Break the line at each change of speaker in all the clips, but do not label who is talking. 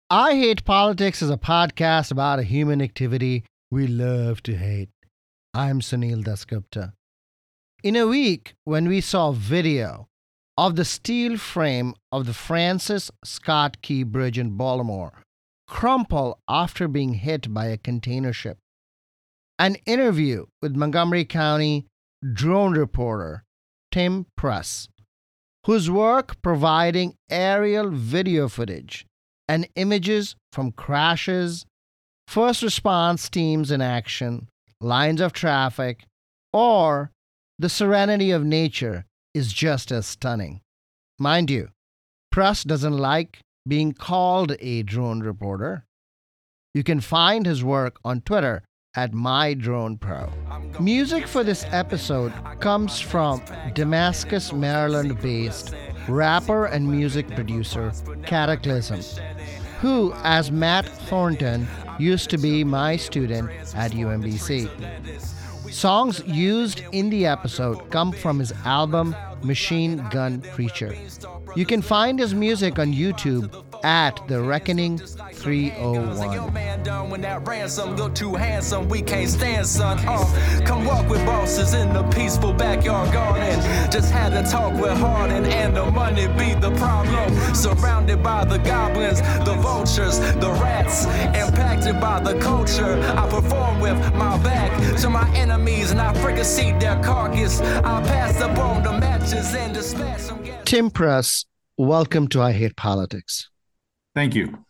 I Hate Politics is a podcast about a human activity we love to hate. I'm Sunil Dasgupta. In a week, when we saw video of the steel frame of the Francis Scott Key Bridge in Baltimore crumple after being hit by a container ship, an interview with Montgomery County drone reporter Tim Press, whose work providing aerial video footage and images from crashes, first response teams in action, lines of traffic, or the serenity of nature is just as stunning. Mind you, Press doesn't like being called a drone reporter. You can find his work on Twitter at MyDronePro. Music for this episode comes from Damascus, Maryland-based rapper and music producer Cataclysm, who, as Matt Thornton, used to be my student at UMBC. Songs used in the episode come from his album Machine Gun Preacher. You can find his music on YouTube at The Reckoning 301.
When that ransom look too handsome, we can't stand, son. Come walk with bosses in the peaceful backyard garden. Just had to talk with Harden, and the money be the problem. Surrounded by the goblins, the vultures, the rats, impacted by the culture. I perform with my back to my enemies, and I fricassee their carcass. I pass up on the matches and dispatch them.
Tim Press, welcome to I Hate Politics.
Thank you.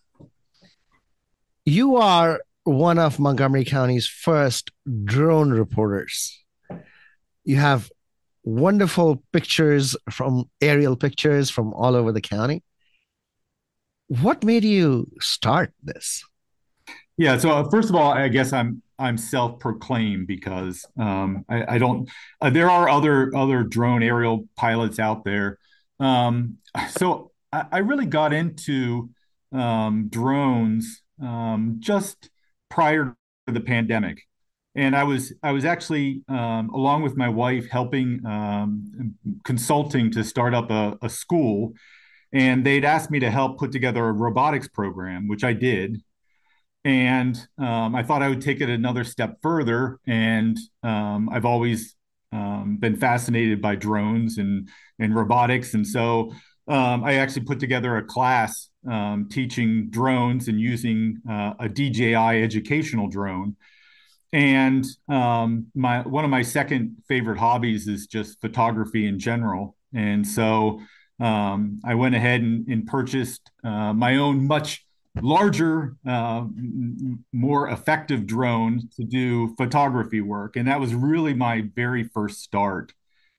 You are one of Montgomery County's first drone reporters. You have wonderful aerial pictures from all over the county. What made you start this?
Yeah, so first of all, I guess I'm self-proclaimed because I don't. There are other drone aerial pilots out there. So I really got into drones just prior to the pandemic, and I was actually along with my wife helping consulting to start up a school, and they'd asked me to help put together a robotics program, which I did. And I thought I would take it another step further, and I've always been fascinated by drones and robotics, and so I actually put together a class teaching drones and using a DJI educational drone. And one of my second favorite hobbies is just photography in general. And so I went ahead and purchased my own much larger, more effective drone to do photography work. And that was really my very first start.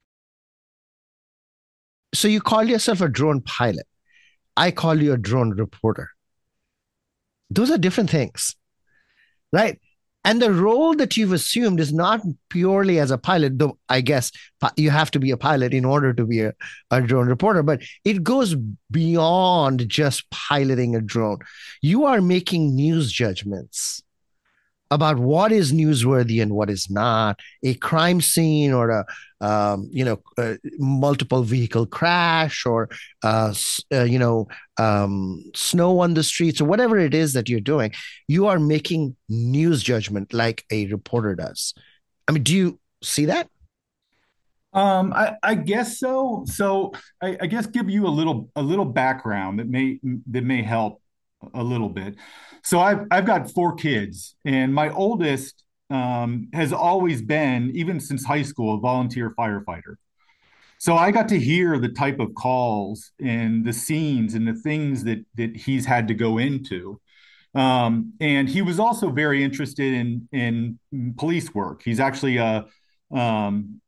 So you call yourself a drone pilot. I call you a drone reporter. Those are different things, right? And the role that you've assumed is not purely as a pilot, though I guess you have to be a pilot in order to be a drone reporter, but it goes beyond just piloting a drone. You are making news judgments about what is newsworthy and what is not, a crime scene or a multiple vehicle crash or snow on the streets or whatever it is that you're doing. You are making news judgment like a reporter does. I mean, do you see that?
I guess so. So I guess give you a little background that may help a little bit. So I've got 4 kids, and my oldest has always been, even since high school, a volunteer firefighter. So I got to hear the type of calls and the scenes and the things that he's had to go into. And he was also very interested in police work. He's actually in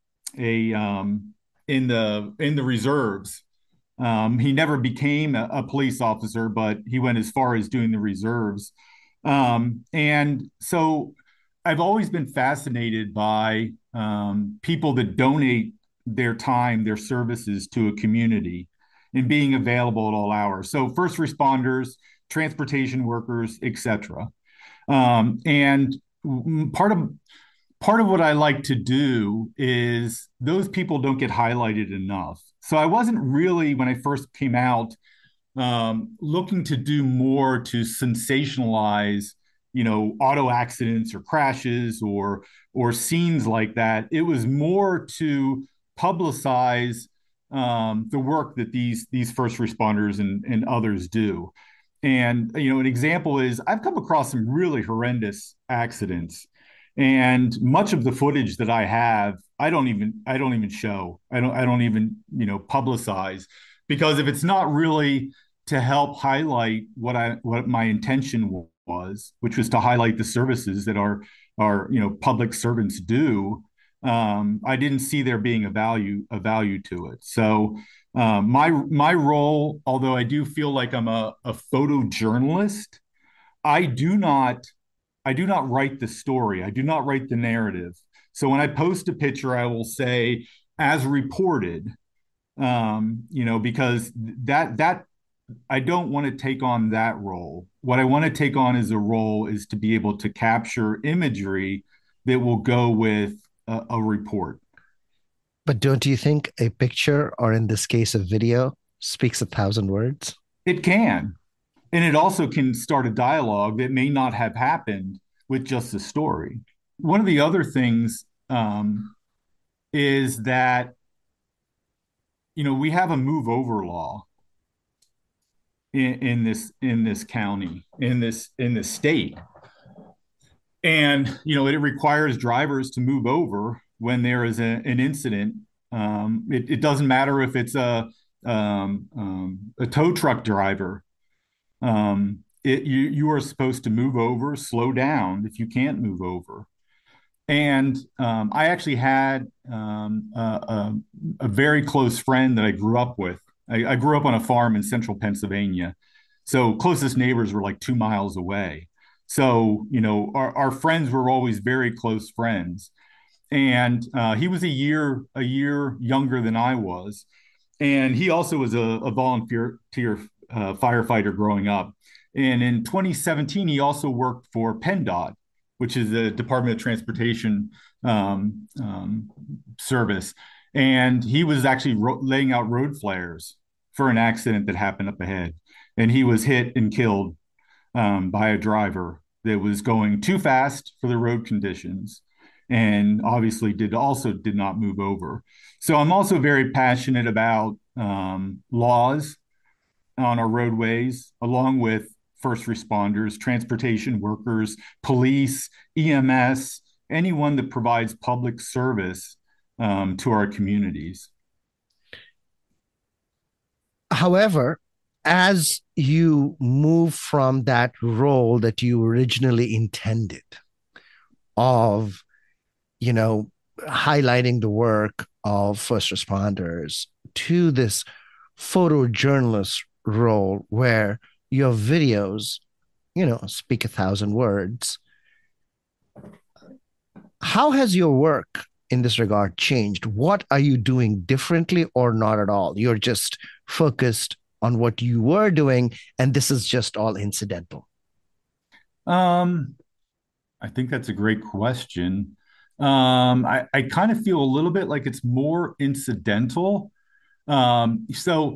the reserves. He never became a police officer, but he went as far as doing the reserves. And so I've always been fascinated by people that donate their time, their services to a community and being available at all hours. So first responders, transportation workers, etc. And part of what I like to do is those people don't get highlighted enough. So I wasn't really, when I first came out, looking to do more to sensationalize, auto accidents or crashes or scenes like that. It was more to publicize the work that these first responders and others do. And an example is I've come across some really horrendous accidents, and much of the footage that I have, I don't even show. I don't even publicize, because if it's not really to help highlight what my intention was, which was to highlight the services that our public servants do, I didn't see there being a value to it. So my role, although I do feel like I'm a photojournalist, I do not I do not write the story. I do not write the narrative. So when I post a picture, I will say as reported, because that I don't want to take on that role. What I want to take on as a role is to be able to capture imagery that will go with a report.
But don't you think a picture, or in this case, a video, speaks 1,000 words?
It can, and it also can start a dialogue that may not have happened with just a story. One of the other things is that we have a move over law in this county, in this state, and it requires drivers to move over when there is an incident. It doesn't matter if it's a tow truck driver. You are supposed to move over, slow down if you can't move over. And I actually had a very close friend that I grew up with. I grew up on a farm in central Pennsylvania. So closest neighbors were like 2 miles away. So, our friends were always very close friends. And he was a year younger than I was. And he also was a volunteer firefighter growing up. And in 2017, he also worked for PennDOT, which is the Department of Transportation service. And he was actually laying out road flares for an accident that happened up ahead. And he was hit and killed by a driver that was going too fast for the road conditions, and obviously did not move over. So I'm also very passionate about laws on our roadways, along with first responders, transportation workers, police, EMS, anyone that provides public service to our communities.
However, as you move from that role that you originally intended of, highlighting the work of first responders to this photojournalist role where your videos, speak 1,000 words, how has your work in this regard changed? What are you doing differently, or not at all? You're just focused on what you were doing, and this is just all incidental.
I think that's a great question. I kind of feel a little bit like it's more incidental. So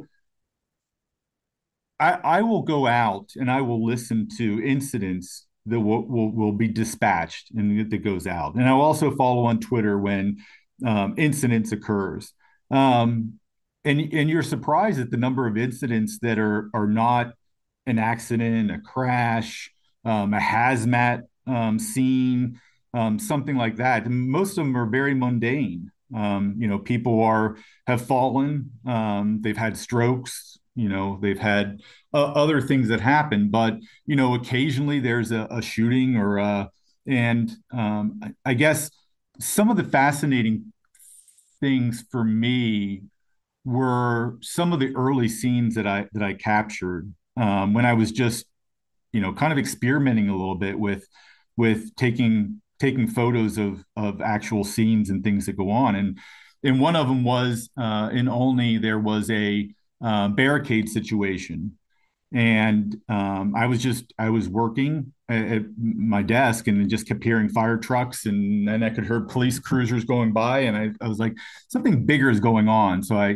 I will go out and I will listen to incidents that will be dispatched and that goes out. And I'll also follow on Twitter when incidents occurs. And you're surprised at the number of incidents that are not an accident, a crash, a hazmat scene, something like that. And most of them are very mundane. People have fallen, they've had strokes, they've had other things that happen, but occasionally there's a shooting and I guess some of the fascinating things for me were some of the early scenes that I captured when I was just kind of experimenting a little bit with taking photos of actual scenes and things that go on. And one of them was in Olney, there was a barricade situation. And I was working at my desk and just kept hearing fire trucks, and then I could hear police cruisers going by, and I was like, something bigger is going on. So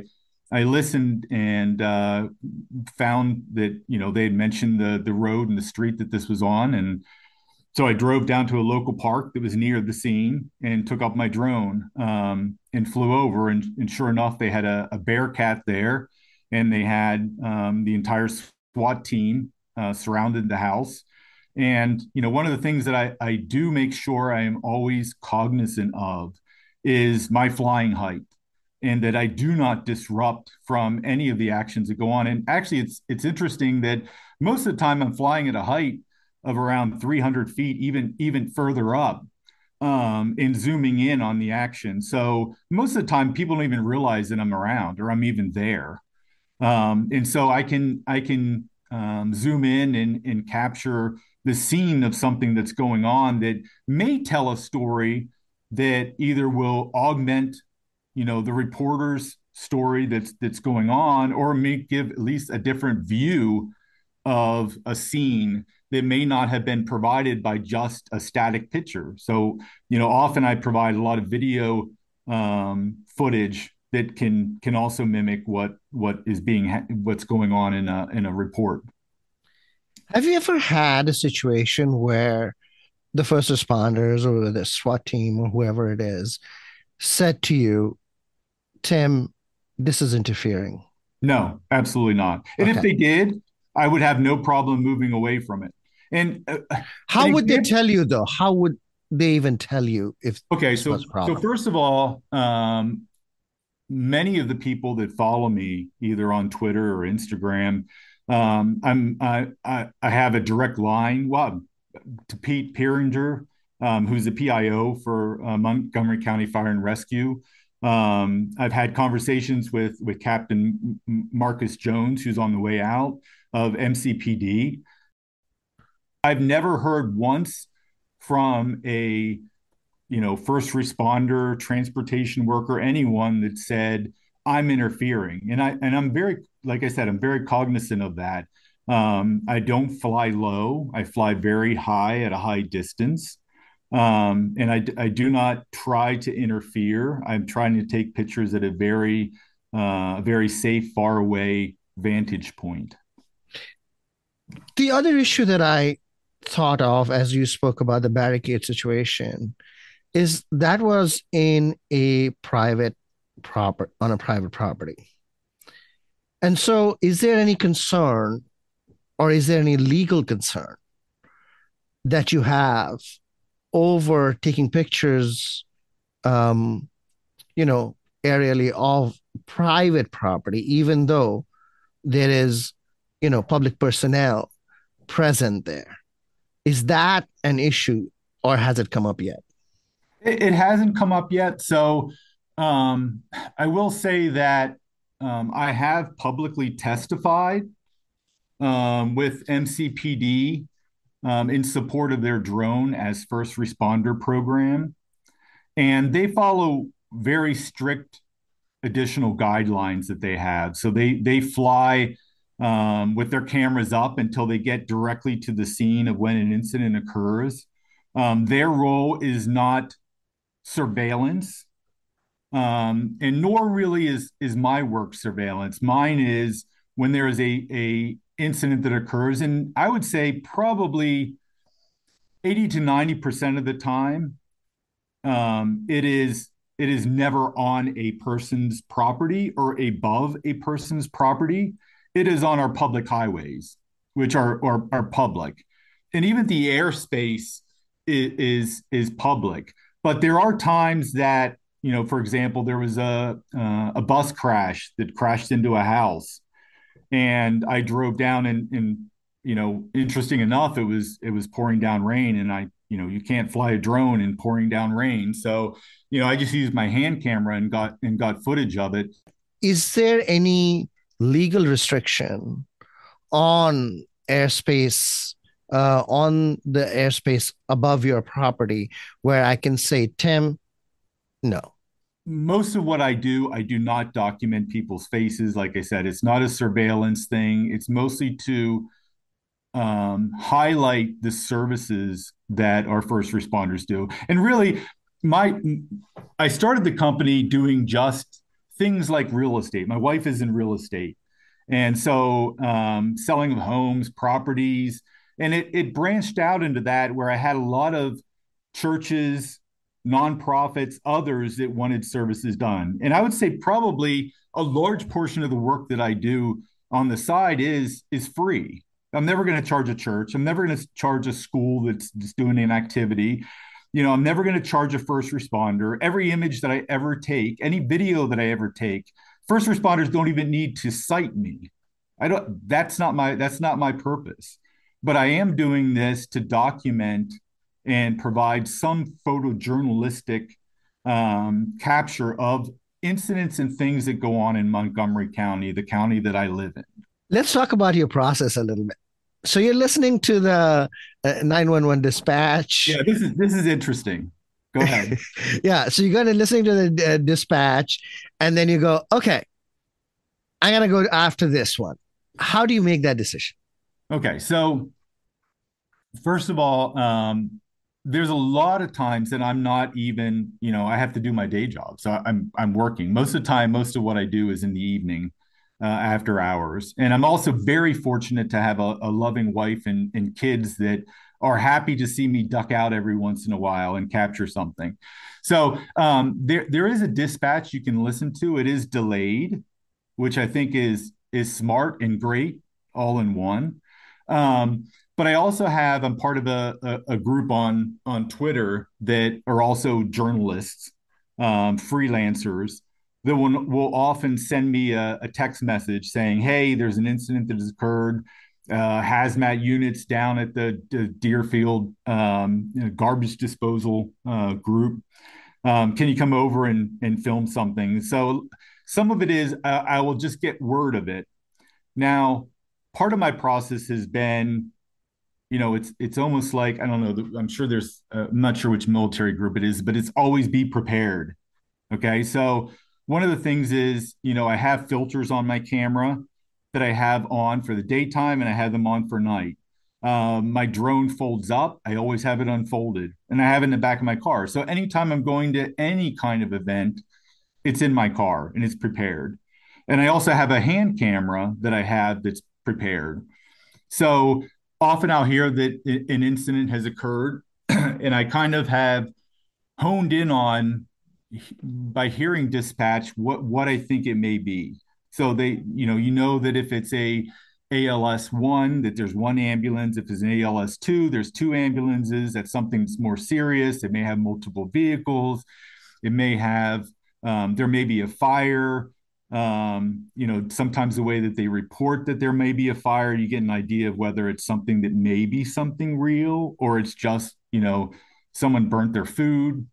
I listened and found that they had mentioned the road and the street that this was on, and so I drove down to a local park that was near the scene and took up my drone and flew over. And sure enough, they had a bearcat there, and they had the entire SWAT team surrounded the house. And one of the things that I do make sure I am always cognizant of is my flying height, and that I do not disrupt from any of the actions that go on. And actually, it's interesting that most of the time I'm flying at a height of around 300 feet, even further up, in zooming in on the action. So most of the time, people don't even realize that I'm around or I'm even there. And so I can zoom in and capture the scene of something that's going on that may tell a story that either will augment, the reporter's story that's going on, or may give at least a different view of a scene that may not have been provided by just a static picture. So, often I provide a lot of video footage that can also mimic what's going on in a report.
Have you ever had a situation where the first responders or the SWAT team or whoever it is said to you, Tim, this is interfering?
No, absolutely not. And if
Okay.
they did, I would have no problem moving away from it. And
How would they tell you though? How would they even tell you if
okay,
this was
so
a problem?
first of all, many of the people that follow me either on Twitter or Instagram, I have a direct line. Well, to Pete Pieringer, who's the PIO for Montgomery County Fire and Rescue. I've had conversations with Captain Marcus Jones, who's on the way out of MCPD. I've never heard once from a first responder, transportation worker, anyone that said I'm interfering. And I'm very, like I said, I'm very cognizant of that. I don't fly low. I fly very high at a high distance. And I do not try to interfere. I'm trying to take pictures at a very safe, far away vantage point.
The other issue that I thought of as you spoke about the barricade situation is that was in a private on a private property. And so is there any concern or is there any legal concern that you have over taking pictures, um, aerially of private property, even though there is, public personnel present there? Is that an issue or has it come up yet?
It hasn't come up yet. So I will say that I have publicly testified with MCPD in support of their drone as first responder program. And they follow very strict additional guidelines that they have. So they fly with their cameras up until they get directly to the scene of when an incident occurs. Their role is not surveillance, and nor really is my work surveillance. Mine is when there is a incident that occurs, and I would say probably 80 to 90% of the time, it is never on a person's property or above a person's property. It is on our public highways, which are public, and even the airspace is public. But there are times that, for example, there was a bus crash that crashed into a house, and I drove down, and interesting enough, it was pouring down rain, and you can't fly a drone in pouring down rain, so I just used my hand camera and got footage of it.
Is there any legal restriction on airspace, on the airspace above your property, where I can say, Tim, no?
Most of what I do not document people's faces. Like I said, it's not a surveillance thing. It's mostly to highlight the services that our first responders do. And really, I started the company doing just things like real estate. My wife is in real estate. And so selling of homes, properties, and it branched out into that where I had a lot of churches, nonprofits, others that wanted services done. And I would say probably a large portion of the work that I do on the side is free. I'm never going to charge a church. I'm never going to charge a school that's doing an activity. I'm never going to charge a first responder. Every image that I ever take, any video that I ever take, first responders don't even need to cite me. That's not my purpose. But I am doing this to document and provide some photojournalistic capture of incidents and things that go on in Montgomery County, the county that I live in.
Let's talk about your process a little bit. So you're listening to the 911 dispatch.
Yeah, this is interesting. Go ahead.
Yeah, so you go to listening to the dispatch, and then you go, okay, I'm gonna go after this one. How do you make that decision?
Okay, so first of all, there's a lot of times that I'm not even, I have to do my day job. So I'm working. Most of the time, most of what I do is in the evening, after hours. And I'm also very fortunate to have a loving wife and kids that are happy to see me duck out every once in a while and capture something. So there is a dispatch you can listen to. It is delayed, which I think is smart and great all in one. But I also I'm part of a group on Twitter that are also journalists, freelancers that will often send me a text message saying, hey, there's an incident that has occurred, hazmat units down at the Deerfield garbage disposal group. Can you come over and film something? So some of it is I will just get word of it. Now, part of my process has been, it's almost like, I don't know, I'm sure I'm not sure which military group it is, but it's always be prepared. Okay. So one of the things is, I have filters on my camera that I have on for the daytime and I have them on for night. My drone folds up. I always have it unfolded and I have it in the back of my car. So anytime I'm going to any kind of event, it's in my car and it's prepared. And I also have a hand camera that I have that's prepared. So often I'll hear that an incident has occurred and I kind of have honed in on, by hearing dispatch, what I think it may be. So they, that if it's a ALS 1, that there's one ambulance. If it's an ALS 2, there's two ambulances. That's something that's more serious. It may have multiple vehicles. It may have, there may be a fire. Sometimes the way that they report that there may be a fire, you get an idea of whether it's something that may be something real or it's just, someone burnt their food.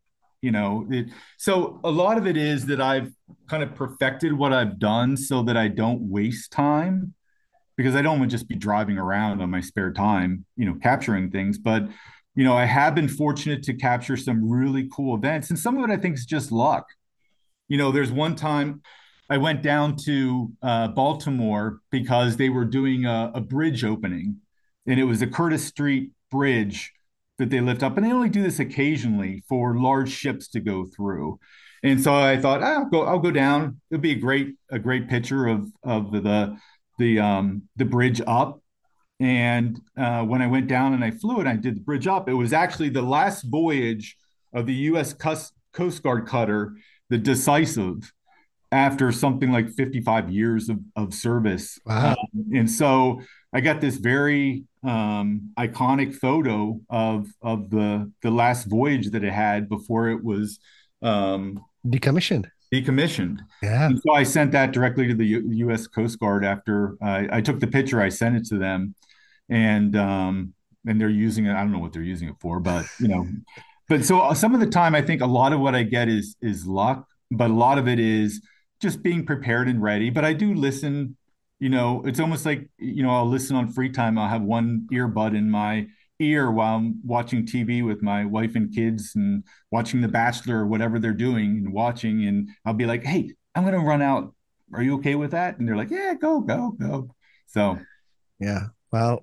So a lot of it is that I've kind of perfected what I've done so that I don't waste time, because I don't want to just be driving around on my spare time, capturing things. But, I have been fortunate to capture some really cool events. And some of it I think is just luck. There's one time I went down to Baltimore because they were doing a bridge opening, and it was a Curtis Street bridge that they lift up, and they only do this occasionally for large ships to go through. And so I thought, I'll go down. It'll be a great picture of the bridge up. And when I went down and I flew it, I did the bridge up. It was actually the last voyage of the U.S. Coast Guard cutter, the Decisive, after something like 55 years of service.
Wow.
And so I got this very iconic photo of the last voyage that it had before it was
decommissioned.
Yeah. And so I sent that directly to the U.S. Coast Guard after I took the picture. I sent it to them, and they're using it. I don't know what they're using it for, but But so some of the time, I think a lot of what I get is luck, but a lot of it is just being prepared and ready. But I do listen. It's almost like, I'll listen on free time. I'll have one earbud in my ear while I'm watching TV with my wife and kids and watching The Bachelor or whatever they're doing and watching. And I'll be like, hey, I'm going to run out. Are you okay with that? And they're like, yeah, go. So,
yeah, well,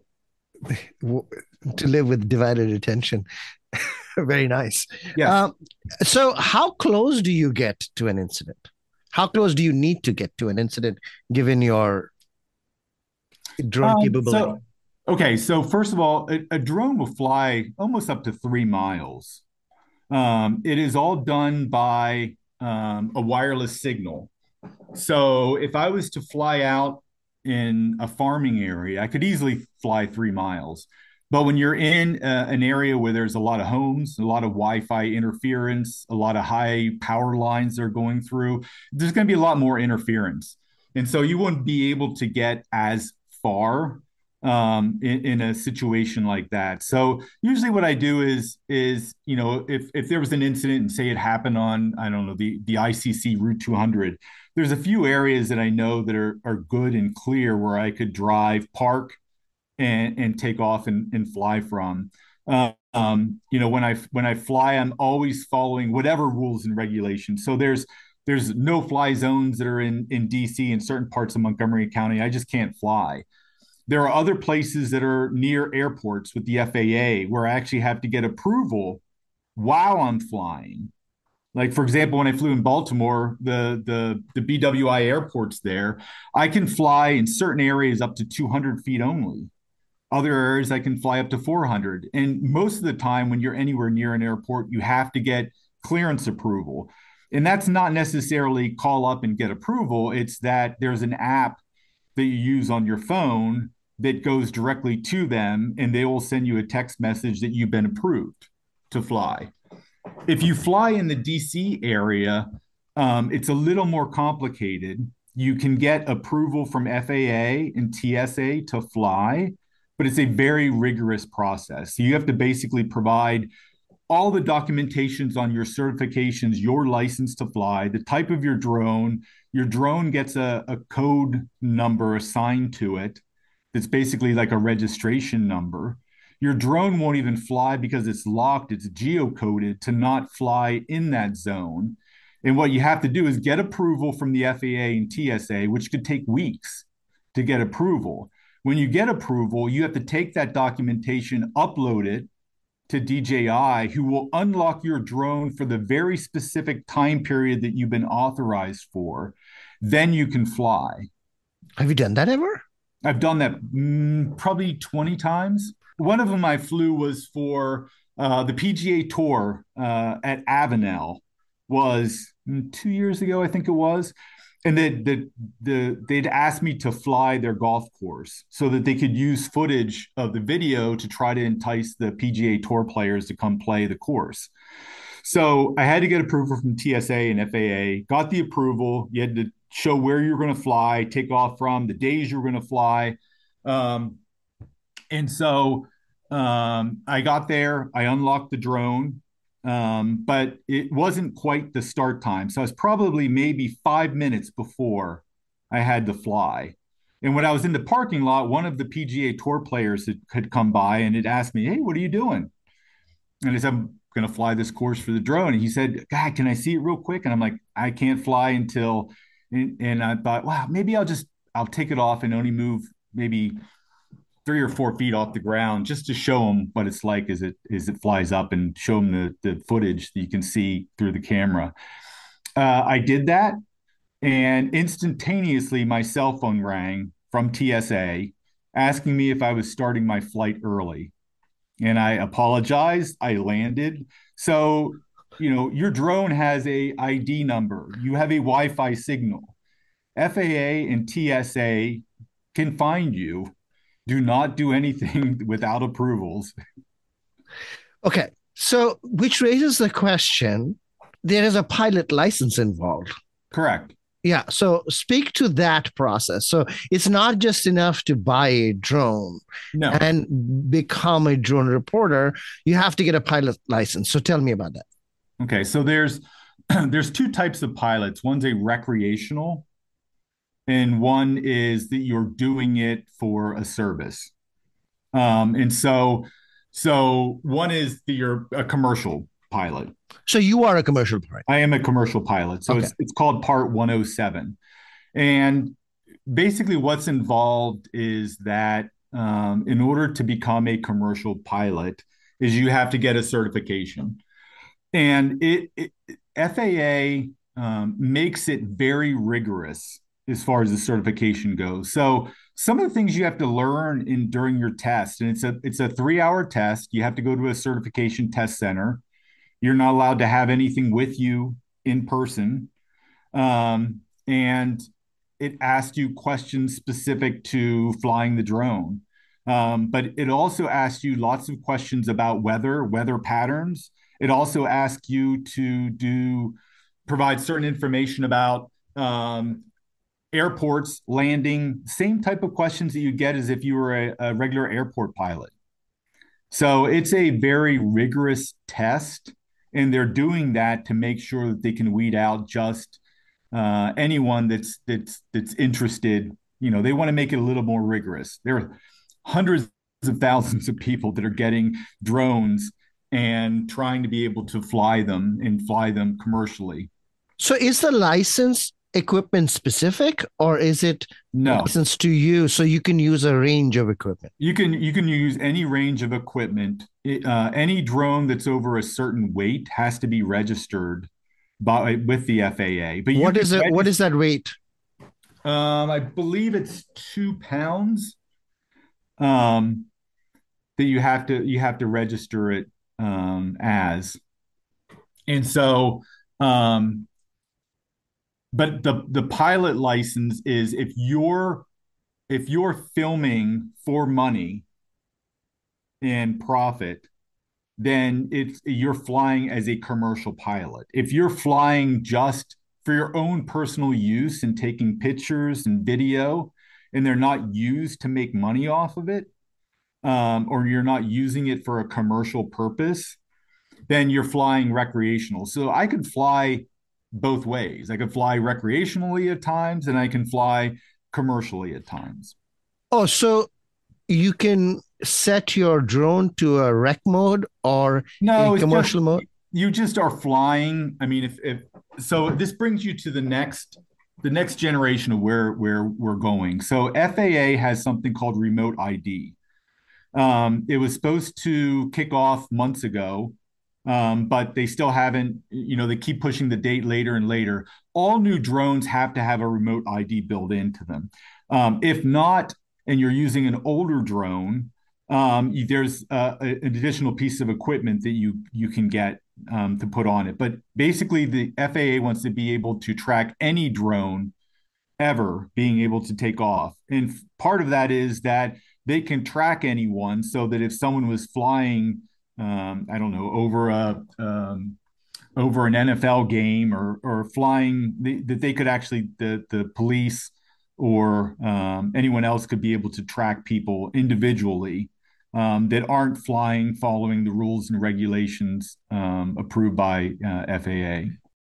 to live with divided attention. Very nice.
Yeah.
So how close do you get to an incident? How close do you need to get to an incident given your drone capability?
So first of all, a drone will fly almost up to 3 miles. It is all done by a wireless signal. So if I was to fly out in a farming area, I could easily fly 3 miles. But when you're in an area where there's a lot of homes, a lot of Wi-Fi interference, a lot of high power lines they're going through, there's going to be a lot more interference. And so you wouldn't be able to get as far in a situation like that. So usually what I do is if there was an incident and say it happened on, I don't know, the ICC Route 200, there's a few areas that I know that are good and clear where I could drive, park, and take off and fly from. When I fly, I'm always following whatever rules and regulations. So there's no fly zones that are in DC and certain parts of Montgomery County. I just can't fly. There are other places that are near airports with the FAA where I actually have to get approval while I'm flying. Like, for example, when I flew in Baltimore, the BWI airport's there. I can fly in certain areas up to 200 feet only. Other areas I can fly up to 400. And most of the time, when you're anywhere near an airport, you have to get clearance approval. And that's not necessarily call up and get approval. It's that there's an app that you use on your phone that goes directly to them, and they will send you a text message that you've been approved to fly. If you fly in the DC area, it's a little more complicated. You can get approval from FAA and TSA to fly, but it's a very rigorous process. So you have to basically provide all the documentations on your certifications, your license to fly, the type of your drone. Your drone gets a code number assigned to it. That's basically like a registration number. Your drone won't even fly because it's locked, it's geocoded to not fly in that zone. And what you have to do is get approval from the FAA and TSA, which could take weeks to get approval. When you get approval, you have to take that documentation, upload it to DJI, who will unlock your drone for the very specific time period that you've been authorized for. Then you can fly.
Have you done that ever?
I've done that probably 20 times. One of them I flew was for the PGA Tour at Avenel, was 2 years ago, I think it was. And they'd asked me to fly their golf course so that they could use footage of the video to try to entice the PGA Tour players to come play the course. So I had to get approval from TSA and FAA, got the approval. You had to show where you're going to fly, take off from, the days you're going to fly. And so I got there, I unlocked the drone, but it wasn't quite the start time. So I was probably maybe 5 minutes before I had to fly. And when I was in the parking lot, one of the PGA Tour players had come by and had asked me, "Hey, what are you doing?" And I said, "I'm going to fly this course for the drone." And he said, "God, can I see it real quick?" And I'm like, "I can't fly until," and I thought, wow, maybe I'll take it off and only move maybe 3 or 4 feet off the ground just to show them what it's like as it flies up and show them the footage that you can see through the camera. I did that, and instantaneously my cell phone rang from TSA asking me if I was starting my flight early. And I apologized. I landed. So, your drone has a ID number. You have a Wi-Fi signal. FAA and TSA can find you. Do not do anything without approvals.
Okay. So, which raises the question, there is a pilot license involved.
Correct.
Yeah. So speak to that process. So it's not just enough to buy a drone and become a drone reporter. You have to get a pilot license. So tell me about that.
Okay. So there's two types of pilots. One's a recreational, and one is that you're doing it for a service. And so one is that you're a commercial pilot.
So you are a commercial pilot.
I am a commercial pilot. So okay. It's called Part 107. And basically what's involved is that in order to become a commercial pilot is you have to get a certification. And FAA makes it very rigorous as far as the certification goes. So some of the things you have to learn in during your test, and it's a 3-hour test. You have to go to a certification test center. You're not allowed to have anything with you in person. And it asks you questions specific to flying the drone. But it also asks you lots of questions about weather patterns. It also asks you to provide certain information about airports, landing, same type of questions that you get as if you were a regular airport pilot. So it's a very rigorous test, and they're doing that to make sure that they can weed out just anyone that's interested. They want to make it a little more rigorous. There are hundreds of thousands of people that are getting drones and trying to be able to fly them and fly them commercially.
So is the license equipment specific, or is it
No,
licensed to you so you can use a range of equipment?
you can use any range of equipment. Any drone that's over a certain weight has to be registered with the FAA. But
What is it? What is that weight?
I believe it's 2 pounds. That you have to register it as, and so but the pilot license is if you're filming for money and profit, then you're flying as a commercial pilot. If you're flying just for your own personal use and taking pictures and video, and they're not used to make money off of it, or you're not using it for a commercial purpose, then you're flying recreational. So I could fly both ways. I could fly recreationally at times, and I can fly commercially at times.
Oh, so you can set your drone to a rec mode or
No,
a
it's
commercial
just
mode?
you just are flying. I mean, if so, this brings you to the next generation of where we're going. So FAA has something called remote ID. It was supposed to kick off months ago, but they still haven't. They keep pushing the date later and later. All new drones have to have a remote ID built into them. If not, and you're using an older drone, there's an additional piece of equipment that you can get to put on it. But basically, the FAA wants to be able to track any drone ever being able to take off. And part of that is that they can track anyone, so that if someone was flying, I don't know, over an NFL game, or flying, that they could actually, the police or anyone else could be able to track people individually that aren't flying following the rules and regulations approved by FAA.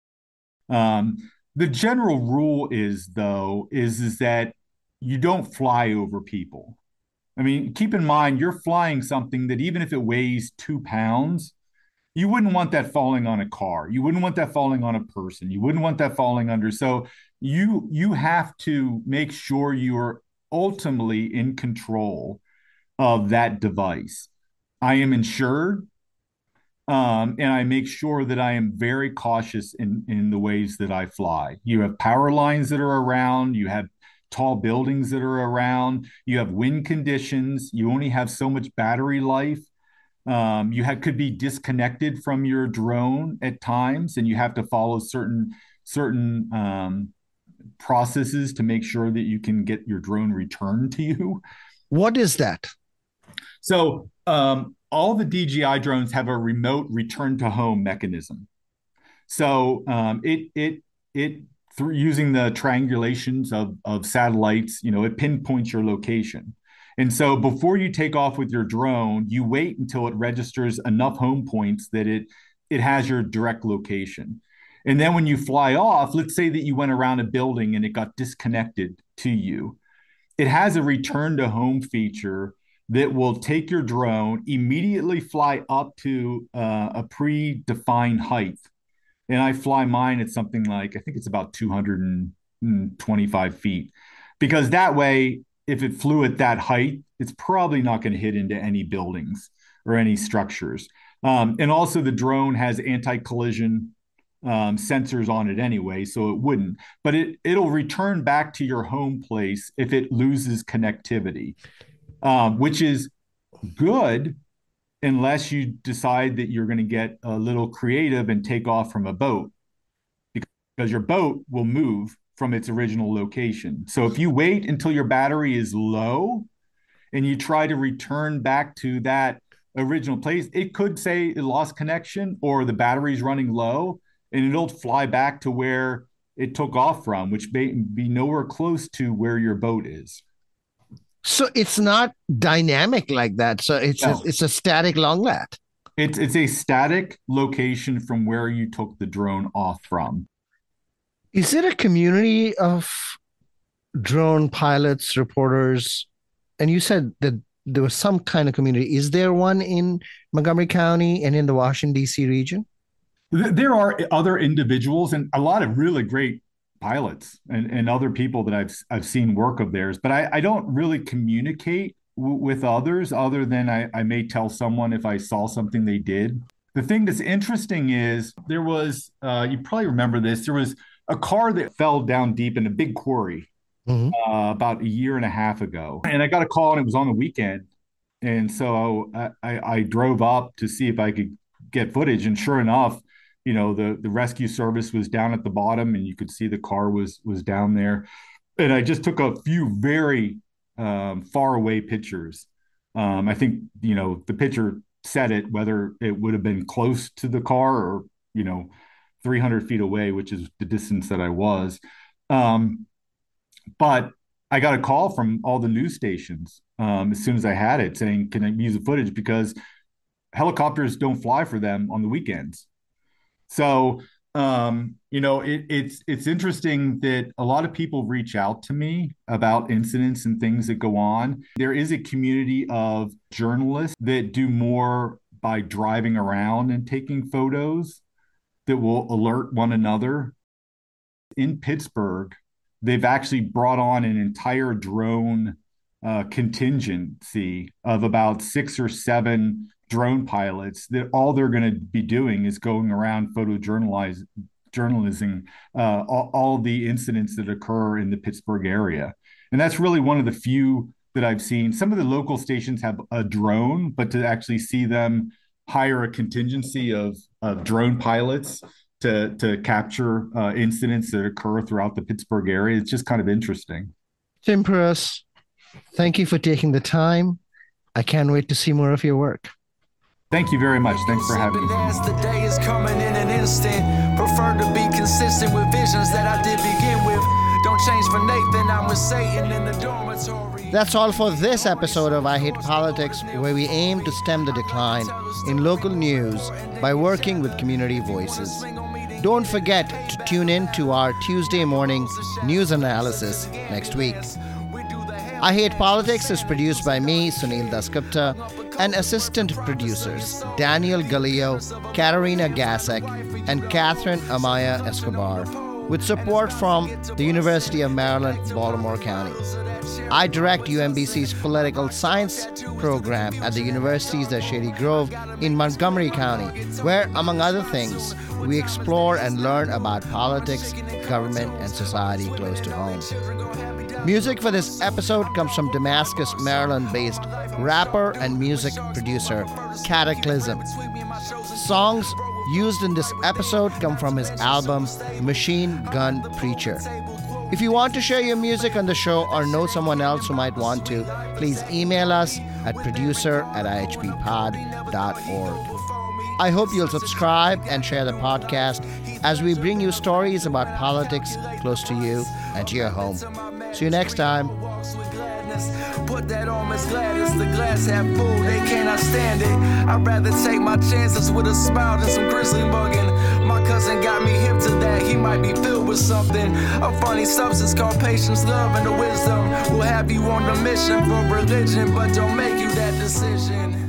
The general rule is, though, is that you don't fly over people. I mean, keep in mind, you're flying something that, even if it weighs 2 pounds, you wouldn't want that falling on a car. You wouldn't want that falling on a person. You wouldn't want that falling under. So you have to make sure you are ultimately in control of that device. I am insured, and I make sure that I am very cautious in the ways that I fly. You have power lines that are around. You have tall buildings that are around. You have wind conditions. You only have so much battery life. Could be disconnected from your drone at times, and you have to follow certain processes to make sure that you can get your drone returned to you.
What is that?
So all the DJI drones have a remote return to home mechanism. So it through using the triangulations of satellites, it pinpoints your location. And so before you take off with your drone, you wait until it registers enough home points that it has your direct location. And then when you fly off, let's say that you went around a building and it got disconnected to you. It has a return to home feature that will take your drone, immediately fly up to a predefined height. And I fly mine at something like, I think it's about 225 feet. Because that way, if it flew at that height, it's probably not going to hit into any buildings or any structures. And also, the drone has anti-collision sensors on it anyway, so it wouldn't. But it'll return back to your home place if it loses connectivity, which is good unless you decide that you're going to get a little creative and take off from a boat, because your boat will move from its original location. So if you wait until your battery is low and you try to return back to that original place, it could say it lost connection or the battery's running low, and it'll fly back to where it took off from, which may be nowhere close to where your boat is.
So it's not dynamic like that. So it's a static long lat.
It's a static location from where you took the drone off from.
Is it a community of drone pilots, reporters? And you said that there was some kind of community. Is there one in Montgomery County and in the Washington, D.C. region?
There are other individuals and a lot of really great pilots and other people that I've seen work of theirs, but I don't really communicate with others other than I may tell someone if I saw something they did. The thing that's interesting is there was, you probably remember this, there was a car that fell down deep in a big quarry about a year and a half ago. And I got a call and it was on the weekend. And so I drove up to see if I could get footage. And sure enough, you know, the rescue service was down at the bottom and you could see the car was down there. And I just took a few very far away pictures. I think, you know, the picture said it, whether it would have been close to the car or, you know, 300 feet away, which is the distance that I was. But I got a call from all the news stations as soon as I had it saying, can I use the footage? Because helicopters don't fly for them on the weekends. So, you know, it's interesting that a lot of people reach out to me about incidents and things that go on. There is a community of journalists that do more by driving around and taking photos that will alert one another. In Pittsburgh, they've actually brought on an entire drone contingency of about 6 or 7 drone pilots that all they're going to be doing is going around photojournalizing all the incidents that occur in the Pittsburgh area. And that's really one of the few that I've seen. Some of the local stations have a drone, but to actually see them hire a contingency of drone pilots to capture incidents that occur throughout the Pittsburgh area, it's just kind of interesting.
Tim Pearce, thank you for taking the time. I can't wait to see more of your work.
Thank you very much. Thanks for having me.
As the day is coming in an instant, prefer to be consistent with visions that I did begin with. Don't change for Nathan, I'm with Satan in the dormitory.
That's all for this episode of I Hate Politics, where we aim to stem the decline in local news by working with community voices. Don't forget to tune in to our Tuesday morning news analysis next week. I Hate Politics is produced by me, Sunil Dasgupta, and assistant producers Daniel Gallio, Katarina Gasek, and Catherine Amaya Escobar, with support from the University of Maryland, Baltimore County. I direct UMBC's political science program at the University's at Shady Grove in Montgomery County, where, among other things, we explore and learn about politics, government, and society close to home. Music for this episode comes from Damascus, Maryland-based rapper and music producer Cataclysm. Songs used in this episode come from his album Machine Gun Preacher. If you want to share your music on the show or know someone else who might want to, please email us at producer@ihbpod.org. I hope you'll subscribe and share the podcast as we bring you stories about politics close to you and to your home. See you next time.
Put that on Miss Gladys, the glass half full, they cannot stand it. I'd rather take my chances with a smile than some grizzly mugging. My cousin got me hip to that, he might be filled with something. A funny substance called patience, love, and the wisdom will have you on the mission for religion, but don't make you that decision.